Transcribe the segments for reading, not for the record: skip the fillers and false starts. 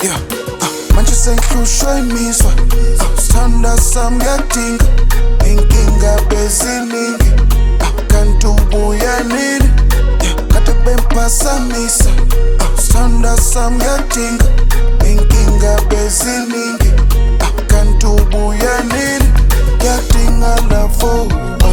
yeah. Manje sengihlushwa imizwa, sithanda sami ngiyadinga, inkinga beziningi, kanti ubuya nini, kade bemphasamisa, sithanda sami ngiyadinga, inkinga beziningi, kanti ubuya nini, ngiyadinga lavo.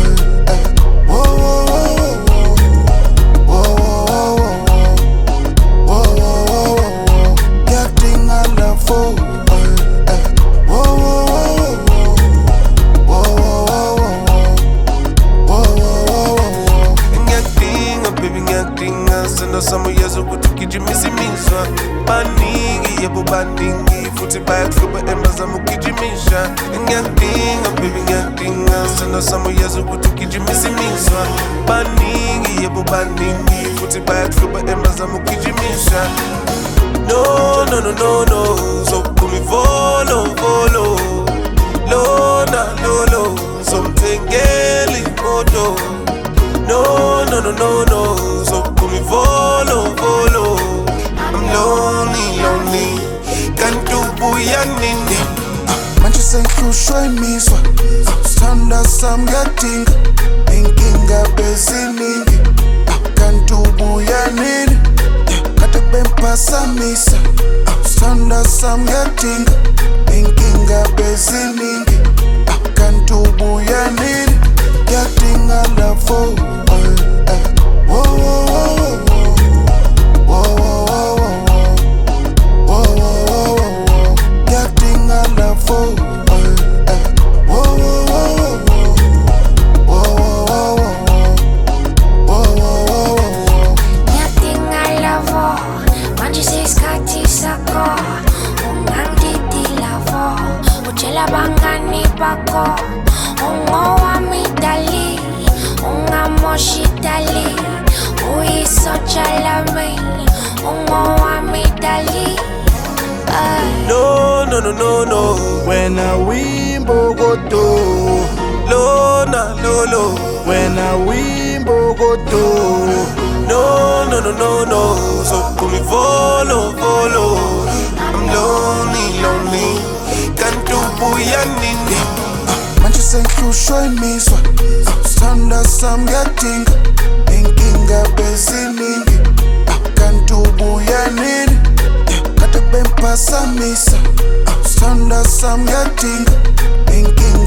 Samoyezo kutukijimizimizwa baningi yebo baningi futhi bayahluba embazama ukugijimisha ngiyadinga baby ngiyadinga sena samoyezo kutukijimizimizwa baningi yebo baningi futhi bayahluba embazama ukugijimisha no no no no no so kumi volo volo lona lolo so mtengeli moto no no no no no so kumi volo volo I'm lonely lonely kanti ubuya nini manje sengihlushwa imizwa sithanda sami ngiyadinga inkinga beziningi kanti ubuya nini kade bemphasamisa sithanda sami ngiyadinga inkinga beziningi kanti ubuya nini ngiyadinga lavo. Bangani bako ungowami dali ungamoshi dali uisochalami ungowami dali no no no no no wena wimbokodo lona lolo wena wimbokodo no no no no no so kumi volo volo I'm lonely lonely kanti ubuya nini manje sengihlushwa imizwa sithanda sami ngiyadinga inkinga beziningi kanti ubuya nini kade bemphasamisa sithanda sami ngiyadinga inkinga